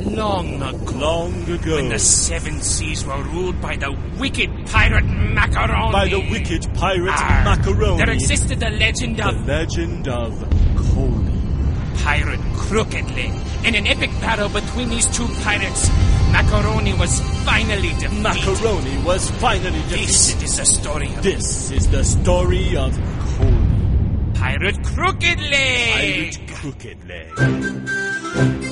Long ago. Long ago. When the seven seas were ruled by the wicked pirate Macaroni. By the wicked pirate Macaroni. There existed the legend of... The legend of Coley. Pirate Crooked Leg. In an epic battle between these two pirates, Macaroni was finally defeated. Macaroni was finally defeated. This is the story of... This is the story of Coley. Pirate Crooked Leg. Pirate Crooked Leg.